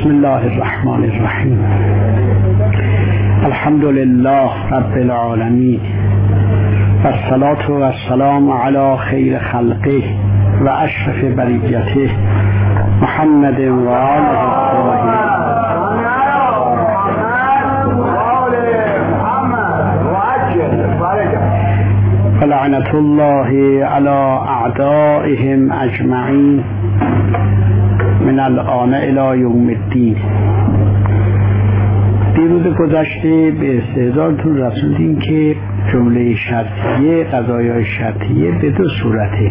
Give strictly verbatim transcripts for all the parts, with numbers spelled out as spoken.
بسم الله الرحمن الرحیم. الحمد لله رب العالمین و الصلاة و السلام علی خیر خلقه و اشرف بریته محمد و آله الطاهرین. لعنت الله علی اعدائهم اجمعین من الآن الی یوم الدین. دیروز گذشته به استعدادتون رسوندیم که جمله شرطیه، قضایای شرطیه به دو صورته.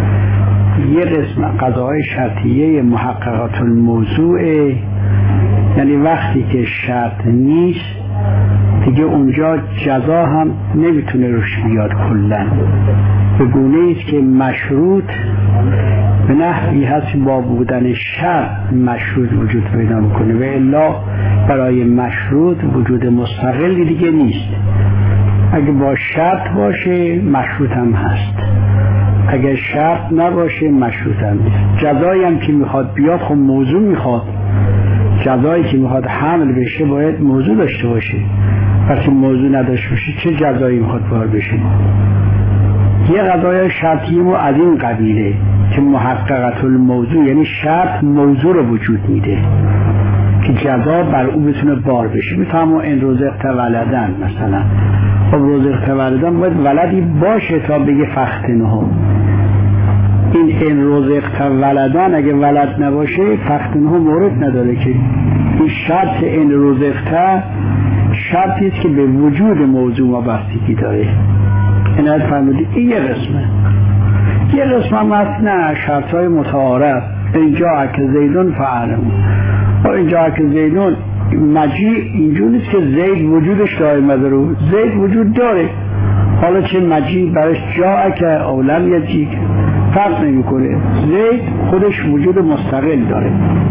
یه قسم قضایای شرطیه محققات الموضوع، یعنی وقتی که شرط نیست دیگه اونجا جزا هم نمیتونه روش بیاد کلن، به گونه ایست که مشروط به نحوی هست با بودن شرط مشروط وجود پیدا میکنه و الا برای مشروط وجود مستقلی دیگه نیست. اگه با شرط باشه مشروط هم هست، اگه شرط نباشه مشروط هم نیست. جزایی هم که میخواد بیاد خب موضوع میخواد، جزایی که میخواد حمل بشه باید موضوع داشته باشه. وقتی موضوع نداشته باشه چه جزایی میخواد بار بشه؟ یه قضای شرطی ما از این قبیله که محققات الموضوع، یعنی شرط موضوع رو وجود میده که جزا بر او بتونه بار بشه. میتونم این رزقت ولدن مثلا، خب رزقت ولدن باید ولدی باشه تا بگه فختنهم. این این رزقت ولدن اگه ولد نباشه فختنهم مورد نداره که این شرط این رزقت شرطی است که به وجود موضوع ما بستگی داره. عنایت فرمودید. این یه قسمه. یه قسم هم هست نه شرطهای متعارف. اینجا که زیدون فعلمون و اینجا که زیدون مجی اینجور نیست که زید وجودش دائم داره، زید وجود داره، حالا چه مجی برش جا که اولم یجی فرق نمی کنه، زید خودش وجود مستقل داره.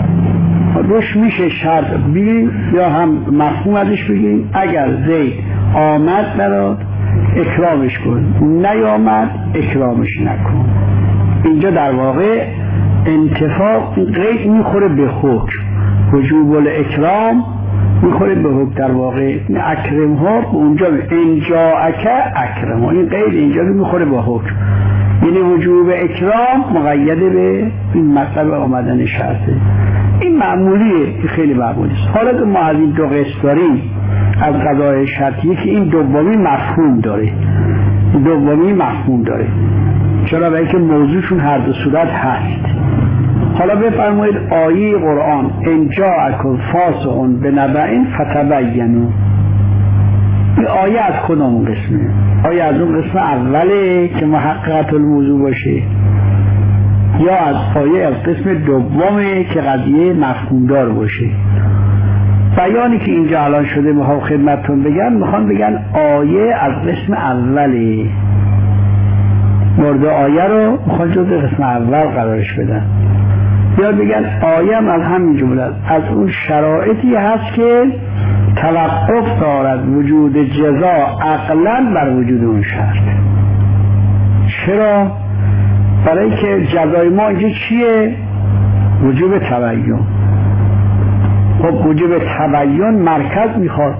روش میشه شرط بگیریم یا هم مفهوم ازش بگیریم. اگر زید آمد برات اکرامش کن، نیامد اکرامش نکن. اینجا در واقع انتفاق قید میخوره به حکم، وجوب الاکرام میخوره به حکم. در واقع اکرم ها اونجا اینجا اکه اکرم ها، این قید اینجا میخوره به حکم، یعنی وجوب اکرام مقیده به این مطلب آمدن شرطه. این معمولیه، این خیلی معمولی است. حالا که ما از این دو قسم داریم از قضای شرطیه که این دومی مفهوم داره، این دومی مفهوم داره. چرا؟ برای که موضوعشون هر دو صورت هست. حالا بفرمایید آیه قرآن ان جاءکم فاسق بنبأ فتبینوا، این آیه از کدوم قسمه؟ آیه از اون قسم اوله که محققات الموضوع باشه، یا از آیه از قسم دومه که قضیه مفهوم دار باشه؟ بیانی که اینجا الان شده میخوام خدمتتون بگم، میخوام بگن آیه از قسم اوله، مورد آیه رو میخوام جز قسم اول قرارش بدن، یا بگن آیه هم از همین جمله از اون شرایطی هست که توقف دارد وجود جزا عقلا بر وجود اون شرط. چرا؟ برای که جزای ما اینجا چیه؟ وجوب تبیین. خب وجوب تبیین مرکز میخواد،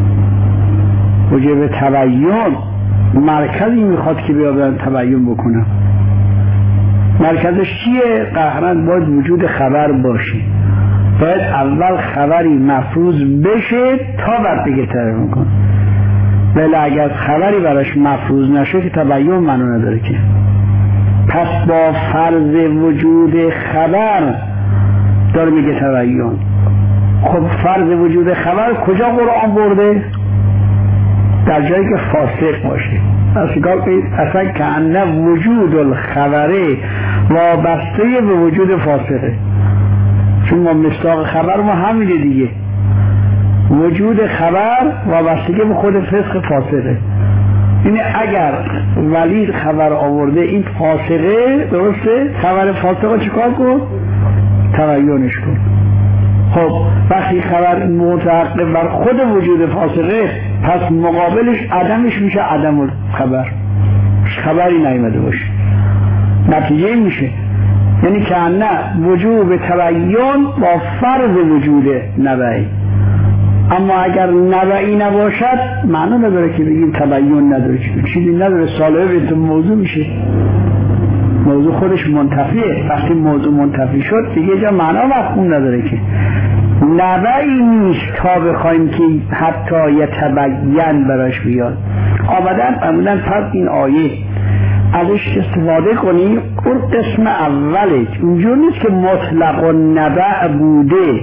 وجوب تبیین مرکزی میخواد که بیاد تبیین بکنه. مرکزش چیه؟ قهرن باید وجود خبر باشه، باید اول خبری مفروض بشه تا بعد دیگه تبیین کنه. ولی اگر خبری براش مفروض نشه که تبیین معنی نداره که. پس با فرض وجود خبر داره میگه تبیین. خب فرض وجود خبر کجا قرآن برده؟ در جایی که فاسق باشه. اصلا که انه وجود الخبره وابسته به وجود فاسقه، چون ما مصداق خبر ما همینه دیگه، وجود خبر وابستگی به خود فسق فاسقه. یعنی اگر ولی خبر آورده این فاسقه، درسته؟ خبر فاسقه چیکار کن؟ تبیینش کن. خب وقتی خبر متعقب بر خود وجود فاسقه، پس مقابلش عدمش میشه عدم خبر، خبری نیامده باشه. نتیجه میشه یعنی که نه وجوب تبیین با فرض وجود نبعی. اما اگر نبعی نباشد معنا نداره که بگیم تبیین نداره، چیزی نداره، صالحه به موضوع میشه، موضوع خودش منتفیه. وقتی موضوع منتفی شد دیگه جا معنا مفهوم نداره که نبعی نیست تا بخوایم که حتی یتبین براش بیاد. آمدن عمولا پس این آیه ازش استفاده کنیم. اون قسم اولش اونجور نیست که مطلق و نبع بوده،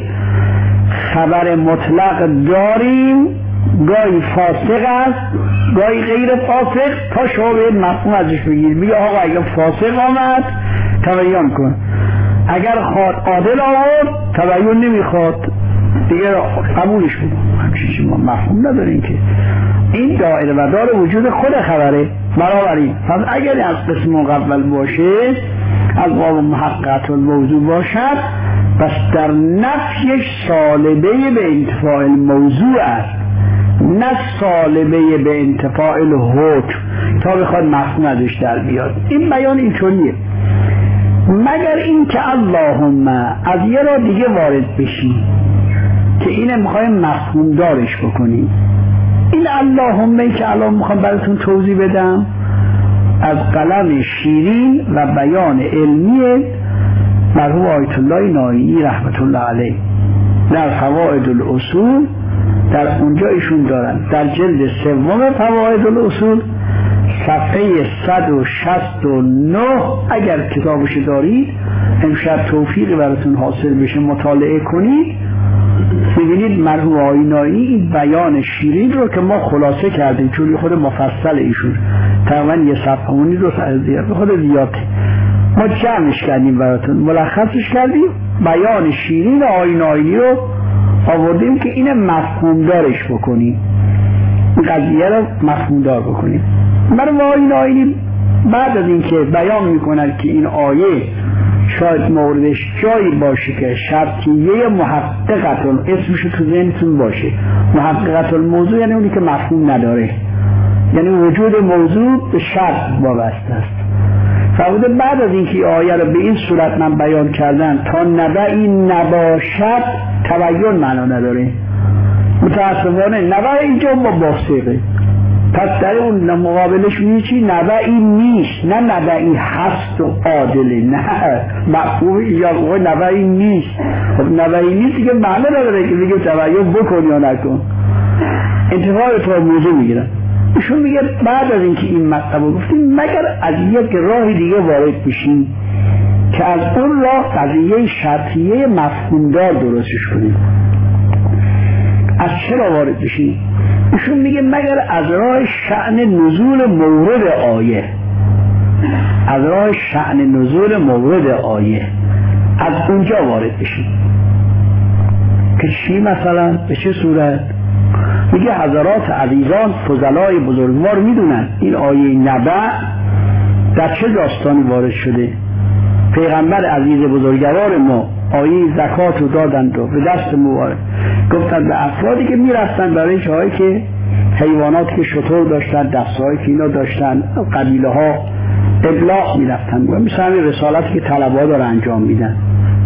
خبر مطلق داریم، گاهی فاسق است گاهی غیر فاسق، تا شما به مفهوم ازش بگیر، بگی آقا اگر فاسق آمد تبیین کن، اگر خواد عادل آمد تبیین نمیخواد دیگه قبولش کن. همچنین ما مفهوم نداریم که این دائره و دار وجود خود خبره. بنابراین پس اگر از قسم اول باشه، از باب محققات الموضوع باشد، پس در نفیش سالبه به انتفاع الموضوع است، نه سالبه به انتفاع الحکم تا بخواد مفهوم ازش در بیاد. این بیان اینطوریه، مگر این که اللهم از یه را دیگه وارد بشیم که اینه میخوایم مفهوم دارش بکنیم. این اللهم که الان میخوام براتون توضیح بدم از قلم شیرین و بیان علمی مرحوم آیت الله نایی رحمت الله علیه در فوائد الاصول، در اونجا ایشون دارن در جلد سوم فوائد الاصول صفحه صد و شصت و نه، اگر کتابش دارید امشب توفیقی براتون حاصل بشه مطالعه کنید، ببینید مرحوم آینایی این بیان شیرین رو که ما خلاصه کردیم چون خود مفصل ایشون تقریبا یه صفحه اونی رو خود زیاده، ما جمعش کردیم براتون، ملخصش کردیم، بیان شیرین آینایی رو آوردیم که این مفهوم دارش بکنیم، این قضیه رو مفهوم دار بکنیم. مرحوم آینایی بعد از اینکه بیان میکنن که این آیه شاید موردش جایی باشه که شرطیه محققت اسمش تو ذهنتون باشه، محققت الموضوع یعنی اونی که مفهوم نداره، یعنی وجود موضوع به شرط وابسته است. فرموده بعد از اینکه آیه رو به این صورت من بیان کردن تا نبعی نباشد تبیین معنا نداره، متاسفانه نبع اینجا با باسقه، پس در اون مقابلش میگه چی؟ نبعی نیست، نه نبعی هست و عادله، نه مفهوم یا نبعی نیست. خب نبعی نیست که معنی نداره که بگه تبیین بکن یا نکن، انتفاع تو موضوع میگیرن. ایشون میگه بعد از اینکه این مطلب رو گفتیم مگر از یک راه دیگه وارد بشیم که از اون راه قضیه شرطیه مفهومدار درستش کنیم. از چرا وارد بشیم؟ ایشون میگه مگر از راه شأن نزول مورد آیه، از راه شأن نزول مورد آیه از اونجا وارد بشیم که چی مثلا به چه صورت؟ میگه حضرات عزیزان فضلای بزرگوار میدونن این آیه نبع در چه داستانی وارد شده. پیغمبر عزیز بزرگوار ما آیه زکات رو دادند و به دست مبارک گفتند به افرادی که میرفتن برای جایی که حیواناتی که شتر داشتن، دستهایی که اینا داشتن، قبیله ها ابلاغ میرفتن و مثل همین رسالتی که طلبها داره انجام میدن.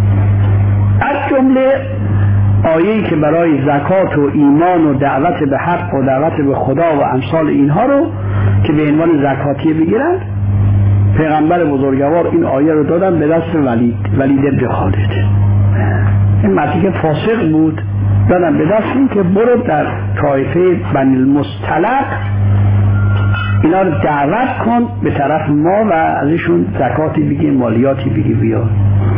از جمله آیه‌ای که برای زکات و ایمان و دعوت به حق و دعوت به خدا و امثال اینها رو که به عنوان زکاتیه بگیرن، پیغمبر بزرگوار این آیه رو دادن به دست ولید ولید ابن خالد. این مردی که فاسق بود دادن به دست این که برو در طایفه بنی المصطلق اینا رو دعوت کن به طرف ما و ازشون زکاتی بگی، مالیاتی بگی بیاد.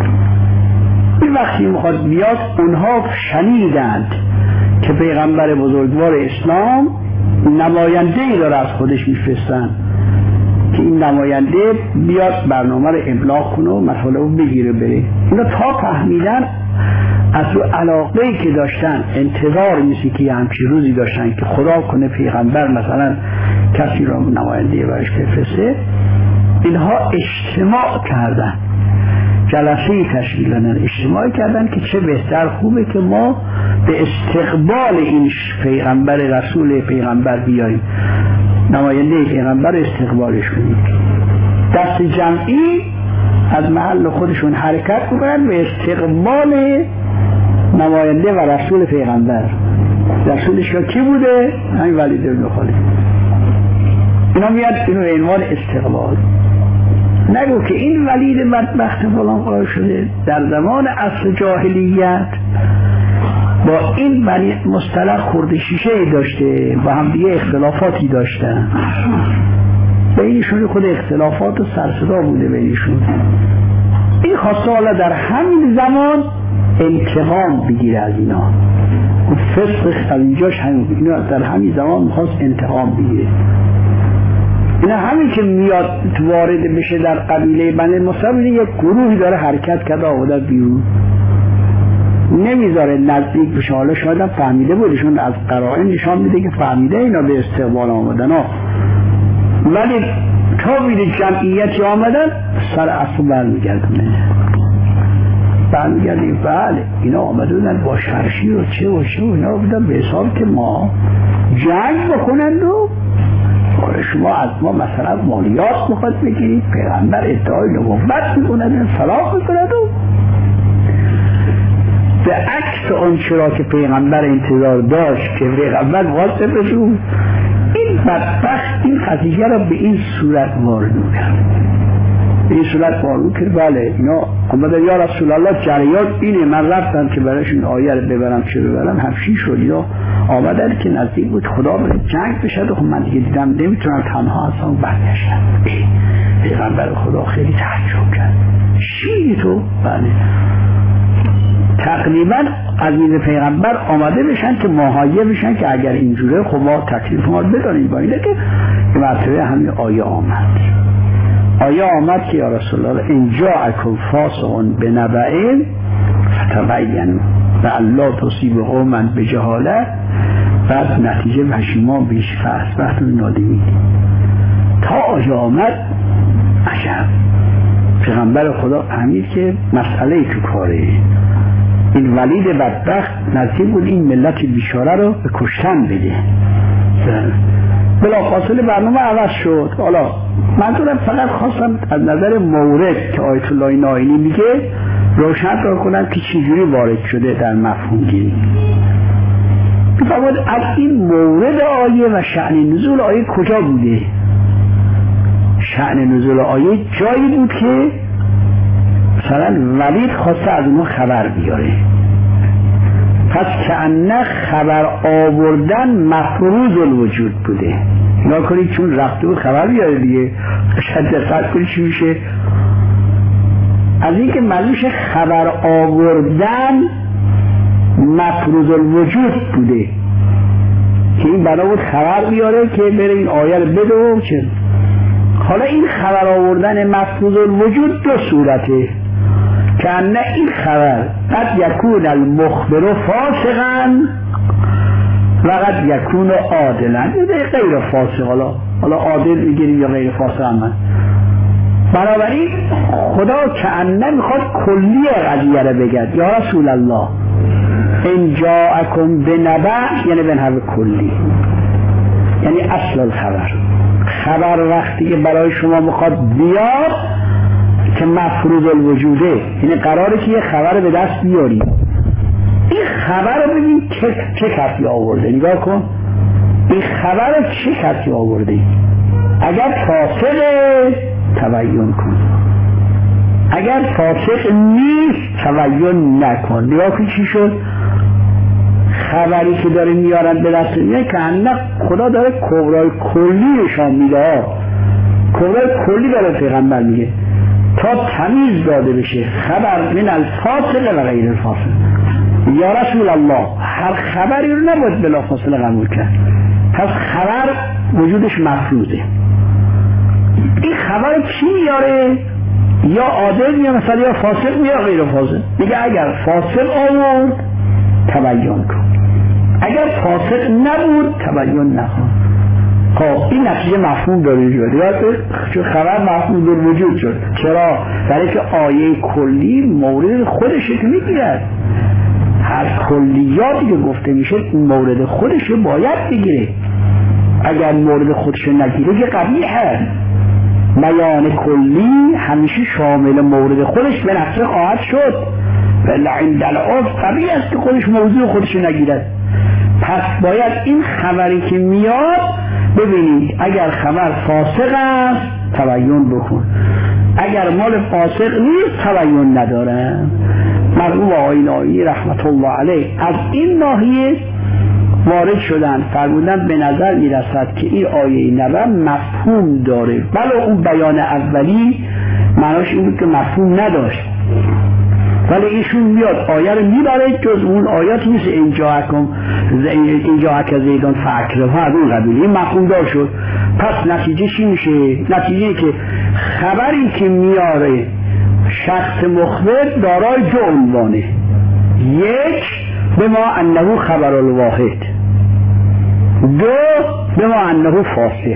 این وقتی میخواد بیاد اونها شنیدند که پیغمبر بزرگوار اسلام نماینده‌ای داره از خودش میفرستن که این نماینده بیاد برنامه رو ابلاغ کنه و مطالب رو بگیره بره. اینا تا فهمیدن از رو علاقه‌ای که داشتن، انتظار میسی که همچی روزی داشتن که خدا کنه پیغمبر مثلا کسی رو نماینده برش بفرسته، اینها اجتماع کردن، جلسه تشکیل دادن، اجتماع کردن که چه بهتر خوبه که ما به استقبال این پیغمبر رسول پیغمبر بیاییم، نماینده پیغمبر استقبالش کنیم. دست جمعی از محل خودشون حرکت بکنن به استقبال نماینده و رسول پیغمبر. رسولش کی بوده؟ همین ولید بن خالد. اینا میاد اینو به عنوان استقبال. نگو که این ولید بدبخت فلان قرار شده در زمان عصر جاهلیت با این ولید مصطلح خورده شیشه داشته، با هم دیگه اختلافاتی داشتن، بینشون خود اختلافات و سرصدا بوده بینشون. این خواسته حالا در همین زمان انتقام بگیره از اینا. فسق از اینجاش همین، اینا در همین زمان میخواست انتقام بگیره. اینا همین که میاد وارد بشه در قبیله بنی مصطلح، یک گروهی داره حرکت کرده آورده بیرون، نمیذاره نزدیک بشه. حالا شاید فهمیده بودشون، از قرائن نشان میده که فهمیده اینا به استقبال آمدن ها، ولی تا میده جمعیتی آمدن سر اصل برمیگردونه برمیگردیم بله اینا آمده بودن با شرشیر و چه و چه و اینا بودن به حساب که ما جنگ بکنند و آره شما از ما مثلا مالیات میخواد بگیرید، پیغمبر ادعای نبوت میکنند، صلاح میکنند و به عکس اون چرا که پیغمبر انتظار داشت که پیغمبر واسه بشون، این بدبخت این خدیجه را به این صورت وارد کرد. به این صورت وارد کرد بله اینا آمدن یا رسول الله جریان اینه، من رفتم که برایشون آیه رو ببرم چه ببرم همچین شد. یا آمدن که نزدیک بود خدا بره جنگ بشد و خب من دیگه دیدم نمیتونم تنها هستم برگشتم. پیغمبر خدا خیلی تعجب کرد، چی تو؟ بله تقریبا عزیز پیغمبر آمده بشن که ماهایه بشن که اگر اینجوره خب ما تکلیف ما بدانیم. با اینه که به مرتبه همین آیه آمد. آیه آمد که یا رسول الله ان جاءکم فاسق بنبأ فتبینوا لئلا تصیبوا قوما بجهاله، بعد نتیجه پشیمان بیش فاصبحتم نادمین. تا آیه آمد عجب پیغمبر خدا فهمید که مسئله تو کاره. این ولید بدبخت نزدیک بود این ملت بیچاره رو به کشتن بده. بلافاصله برنامه عوض شد. حالا منظورم فقط خواستم از نظر مورد که آیت الله نائینی میگه روشن را کنم که چجوری وارد شده در مفهوم گیری. بفرمایید از این مورد آیه و شأن نزول آیه کجا بوده؟ شأن نزول آیه جایی بود که مثلا ولید خواسته از اونها خبر بیاره، پس کأنه خبر آوردن مفروض الوجود بوده. اینا کنید چون رفته بود خبر بیاره دیگه، شاید دقت کنید چی میشه. از این که معلومش خبر آوردن مفروض الوجود بوده که این بنا بود خبر بیاره که بره این آیه رو بده و چه. حالا این خبر آوردن مفروض الوجود دو صورته، که نه این خبر قد یکون المخبر فاسقا و قد یکون عادلا، غیر فاسق. حالا حالا عادل میگیریم یا غیر فاسق هم. بنابراین خدا کأنه میخواد کلی قضیه رو بگد یا رسول الله ان جاءکم بنبأ، یعنی به نحو کلی، یعنی اصل الخبر. خبر وقتی که برای شما میخواد بیاد که مفروض الوجوده، یعنی قراره که یه خبر به دست بیاری، این خبر رو ببین چه چه کسی آورده. نگاه کن این خبر رو چه کسی آورده. اگر فاسقه تبیین کن، اگر فاسق نیست تبیین نکن. نگاه کن چی شد. خبری که داره میارن به دست میاد که اندک خدا داره کبرای کلی نشان میده. کبرای کلی داره پیغمبر میگه تا تمیز داده بشه خبر من الفاصله و غیر الفاصله. یا رسول الله هر خبری رو نباید بلافاصله قبول کرد، پس خبر وجودش مفروضه. این خبر کی میاره؟ یا عادل میاره مثلا، یا فاسق میاره غیر فاسق. میگه اگر فاسق آورد تبیین کن، اگر فاسق نبود تبیین نکن. خب این نتیجه مفهوم داره شد، چون خبر مفهوم در وجود شد. چرا؟ برای که آیه کلی مورد خودش که میگیرد، هر کلیاتی که گفته میشه مورد خودش باید بگیره. اگر مورد خودش نگیره که قبیحه، بیان کلی همیشه شامل مورد خودش به نفسه خواهد شد، ولی عند العرف طبیعی است که خودش موضوع خودش نگیرد. پس باید این خبری که میاد ببینید، اگر خبر فاسق است تبیین بکن، اگر مال فاسق نیست تبیین نداره. مرحوم آقای نایی رحمت الله علیه از این ناحیه وارد شدن، فرمودن به نظر میرسد که این آیه نبه مفهوم داره، بله اون بیان اولی معناش این بود که مفهوم نداشت، ولی ایشون میاد آیه رو میبره جز اون آیات نیست اینجا حکم اینجا حکم زیدان فکر ها از اون قبیل، این مفهوم دار شد. پس نتیجه چی میشه؟ نتیجه که خبری که میاره شخص مخبر دارای دو عنوانه، یک به ما انه خبر الواحد، دو به ما انه فاسق.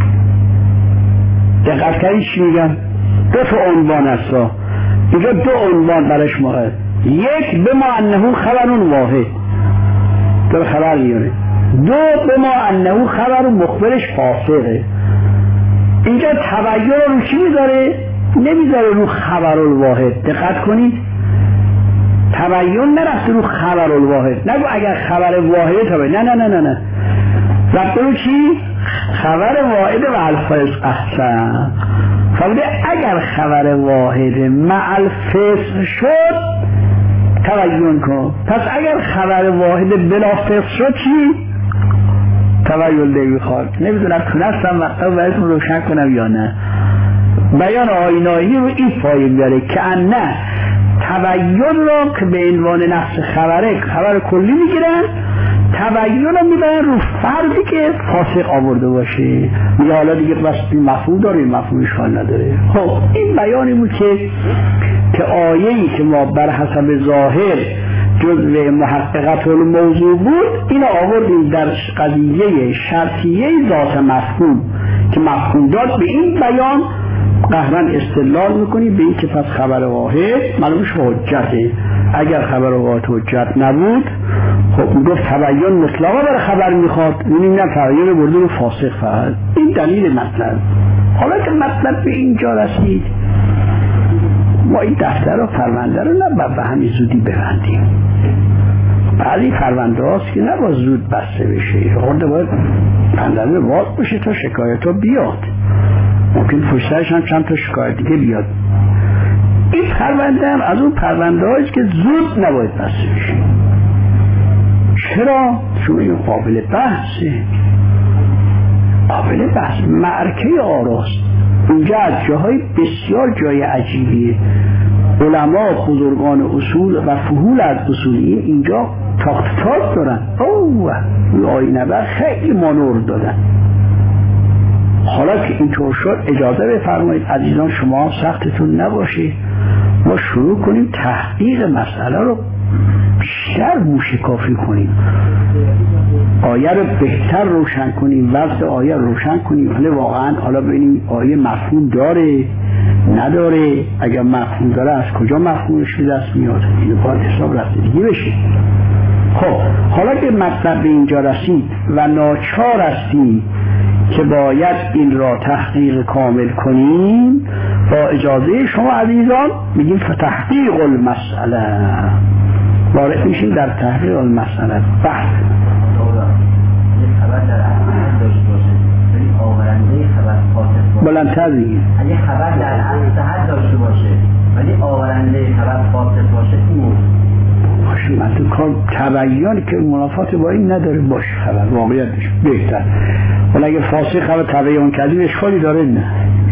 دقت کنید چی میگم؟ دو تا عنوان است، اینجا دو عنوان برش ماه، یک به ما انه خبر واحد دو خبر میاره، دو به ما انه خبر مخبرش فاسقه. اینجا تبیین رو چی میذاره؟ نمیذاره رو خبر الواحد. دقت کنید تبیین نرفته رو خبر الواحد، نگو اگر خبر واحد تا نه نه نه نه نه رفته رو چی؟ خبر واحد و الفاسق احسن. فرموده اگر خبر واحد مع الفاسق شد تبیین کن، پس اگر خبر واحد بلا فاسق شد چی؟ تبیین نمیخواد. نمیدونم تونستم وقتا براتون روشن کنم یا نه. بیان آینایی رو این پایه میاره که نه تبیین رو که به عنوان نفس خبره خبر کلی میگیرن، تبیین رو میبرن رو فردی که فاسق آورده باشه. میگه حالا دیگه بس مفهوم داره، مفهومش حال نداره. خب این بیانی بود که که آیه‌ای که ما بر حسب ظاهر جزء محققت الموضوع بود، اینو آوردیم در قضیه شرطیه ذات مفهوم که مفهوم داد به این بیان قهرن استدلال میکنی به این که پس خبر واحد معلومش حجته. اگر خبر واحد حجت نبود خب میگفت تبیین مطلقا برای خبر میخواد، این نه تبیین برده رو فاسق فقط. این دلیل مطلب. حالا که مطلب به اینجا رسید ما این دفتر و پرونده رو نباید به همین زودی ببندیم. بعضی پرونده هاست که نباید زود بسته بشه، خورده باید پرونده باز بشه تا شکایت ها بیاد، ممکن پشترش هم چند تا شکایت دیگه بیاد. این پرونده هم از اون پرونده هاییست که زود نباید بسته بشه. چرا؟ چون این قابل بحثه، قابل بحث معرکه آراست. اینجا از جاهای بسیار جای عجیبیه. علما بزرگان اصول و فهول از اصولی اینجا تاخت تاک دارن. اوه این آینه بر خیلی مانور دادن. حالا که اینطور شد اجازه بفرمایید عزیزان شما سختتون نباشه، ما شروع کنیم تحقیق مسئله رو بیشتر موشکافی کنیم، آیه رو بهتر روشن کنیم، وضع آیه رو روشن کنیم. حالا واقعا حالا ببینیم آیه مفهوم داره نداره، اگر مفهوم داره از کجا مفهومش به دست میاد، اینو باید حساب رسیدگی بشه. خب حالا که مطلب به اینجا رسید و ناچار هستیم که باید این را تحقیق کامل کنیم، با اجازه شما عزیزان میگیم فتحقیق المسئله، وارد میشیم در تحقیق المسئله. بحث خبر در اصل داشته باشه ولی آورنده خبر فاسد باشه، بلندتر بگیم اگه خبر در اصل صحت داشته باشه ولی آورنده خبر فاسد باشه این باشه. من تو کار تبیین که منافات با این نداره باشه خبر واقعیتش بهتر، ولی اگه فاسد خبر تبیین کردیم اشکالی داره؟ نه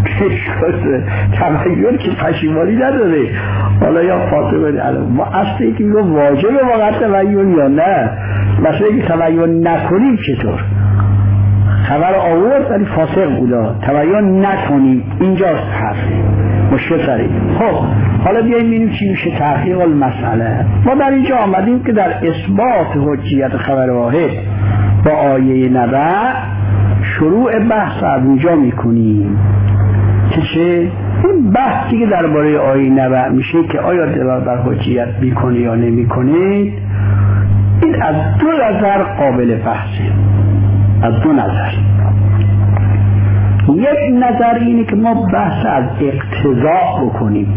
تبیین که پشیمانی نداره. حالا یا فاسد ما اصل یکی میگه واجب واقعا تبیین یا نه، مثلا اگه تبیین نکنیم چطور؟ خبر آورد ولی فاسق بودا تبیین نکنیم، اینجاست حرفه مشکل سری. خب حالا بیاییم ببینیم چی میشه تحقیق المسئله. ما در اینجا آمدیم که در اثبات حجیت خبر واحد با آیه نبع شروع بحث از اینجا میکنیم که چه؟ این بحثی که درباره آیه نبع میشه که آیا دلالت بر حجیت میکنه یا نمیکنه، این از دو نظر قابل بحثه. از دو نظر. یک نظر اینه که ما بحث از اقتضا بکنیم،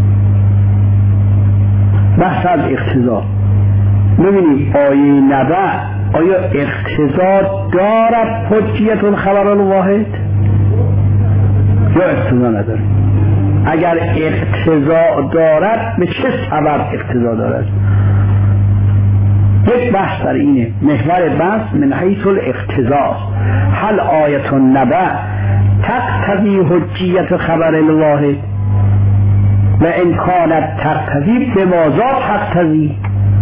بحث از اقتضا. ببینیم آیه نبع آیا اقتضا دارد حجیت الخبر الواحد یا اقتضا نداره؟ اگر اقتضا دارد به چه سبب اقتضا دارد؟ یک بحث در اینه، محور بحث من حیث الاقتضا، هل آیت النبع تقتضی حجیت خبر الواحد و ان کانت تقتضی بماذا تقتضی؟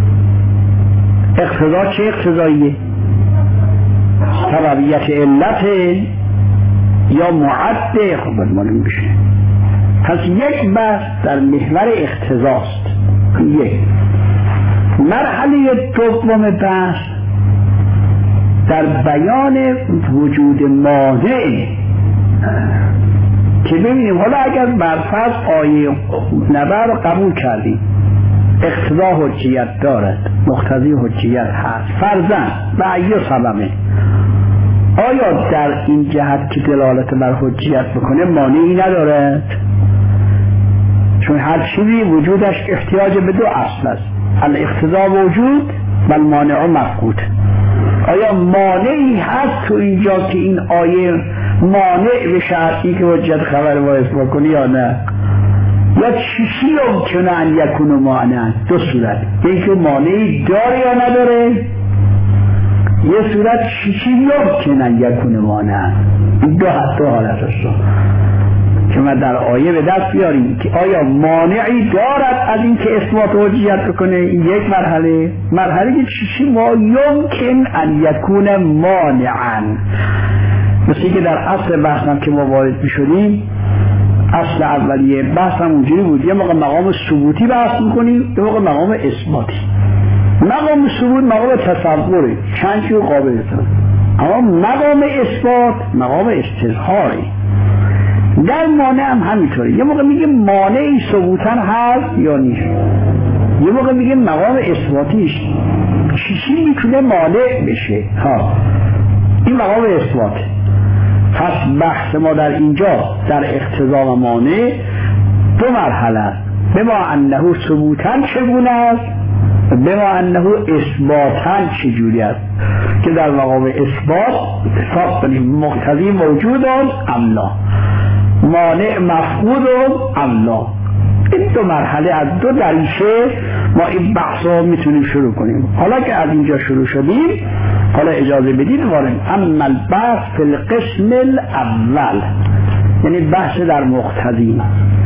اقتضا چه اقتضاییه؟ سببیت علت یا معده؟ خب معلوم بشه. پس یک بحث در محور اقتضاست. یک مرحله دوم بحث در بیان وجود مانع، که ببینیم حالا اگر برفرض آیه نبع رو قبول کردیم اقتضا حجیت دارد، مقتضی حجیت هست فرضاً و ایه سببه، آیا در این جهت که دلالت بر حجیت بکنه مانعی ندارد؟ چون هر چیزی وجودش احتیاج به دو اصل است، الاقتضا وجود و المانع مفقود. آیا مانعی هست تو اینجا که این آیه مانع به شرطی که حجت خبر باعث بکنی یا نه؟ یا چیشی یمکنه ان یکون مانع؟ دو صورت، یکی مانعی داره یا نداره، یه صورت چیشی یمکنه ان یکون مانع. دو دو حالت است که ما در آیه به دست بیاریم که آیا مانعی دارد از این که اثبات حجیت بکنه. یک مرحله مرحله که چیشی ما یمکن ان یکون مانعا، مثل که در اصل بحثم که ما وارد میشدیم، اصل اولیه بحث هم اونجوری بود، یه موقع مقام ثبوتی بحث میکنیم، یه موقع مقام اثباتی. مقام ثبوت مقام تصوره، چند چیز قابل است، اما مقام اثبات مقام استظهاره. در مانع هم همینطوره، یه موقع میگه مانعی ثبوتن هست یا نیست، یه موقع میگه مقام اثباتیش چیزی میتونه مانع بشه. ها این مقام اثبات. پس بحث ما در اینجا در اقتضا و مانع دو مرحله است، بما انه ثبوتن چگونه است، بما انه اثباتن چجوری است، که در مقام اثبات حساب کنیم مقتضی موجود ام لا، مانع مفقود ام لا. این دو مرحله از دو دریچه ما این بحث رو میتونیم شروع کنیم. حالا که از اینجا شروع شدیم، حالا اجازه بدید وارد اما البحث فی القسم الاول، یعنی بحث در مقتضی.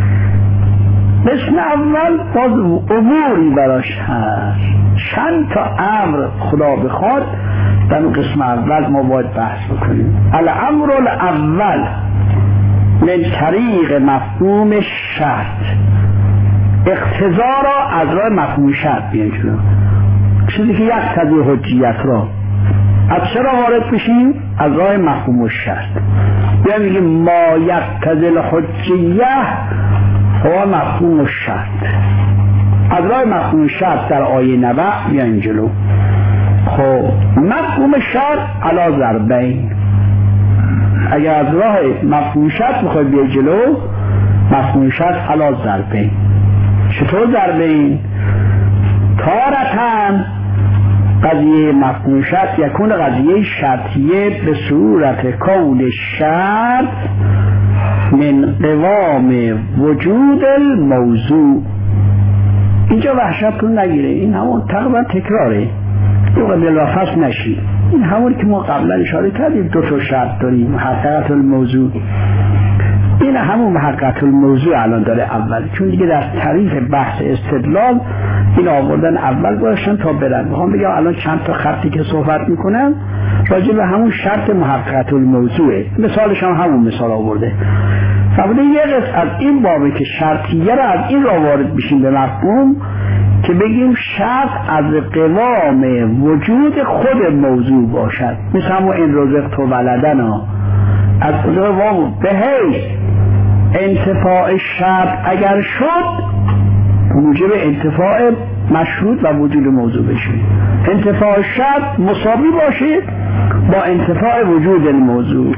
قسم اول باز اموری براش هست، چند تا امر خدا بخواد در قسم اول ما باید بحث بکنیم. الامر الاول من طریق مفهوم شرط، اقتضا را از راه مفهوم شرط بیان جلو، چیزی که یک تضیح حجیت را از چرا وارد بشیم؟ از راه مفهوم شرط. بیان میگیم ما یقتضی الحجیه هو مفهوم شرط، از راه مفهوم شرط در آیه نبع بیان جلو. خب مفهوم شرط علی ضربین، اگر از راه مفهوم شرط میخواید بیای جلو، مفهوم شرط علی ضربین. چطور ضربین؟ تارتن قضیه مفهوم شرط یکون قضیه شرطیه به صورت کون شرط من قوام وجود الموضوع. اینجا وحشتتون نگیره، این همون تقریبا تکراره، دو قبل وفصل نشید. این همون که ما قبلا اشاره کردیم دو تا شرط داریم، محققت الموضوع. این همون محققت الموضوع الان داره اول، چون دیگه در تعریف بحث استدلال این آوردن اول باشن تا برن. میخوام بگم الان چند تا خطی که صحبت میکنن راجع به همون شرط محققت الموضوعه، مثالش هم همون مثال آورده. فبوده یه قسم از این بابه که شرطیه را از این را وارد بشیم به مفهوم، که بگیم شرط از قوام وجود خود موضوع باشد، مثل همون این رزق تو ولدن ها، از قوام به حیث انتفاع شرط اگر شد موجب انتفاع مشروط و وجود موضوع بشه، انتفاع شرط مساوی باشه با انتفاع وجود الموضوع. این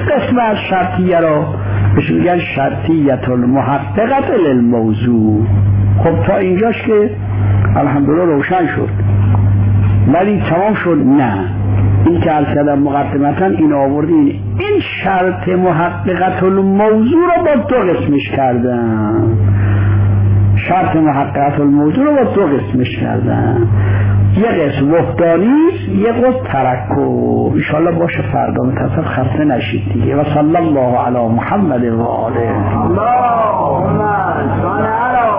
قسم از شرطیه را بهش میگن شرطیت المحققت للموضوع. خب تا اینجاش که الحمدلله روشن شد، ولی تمام شد؟ نه. این که عرض کردم مقدمتا این آوردین، این شرط محققت الموضوع را با دو قسمش کردن. شرط محققت الموضوع را با دو قسمش کردن، یه قسم وحدانیست، یه قسم ترکب. انشاءالله باشه فردا متصل خسته نشید دیگه. و صلی الله علی محمد و آله. اللهم صل علی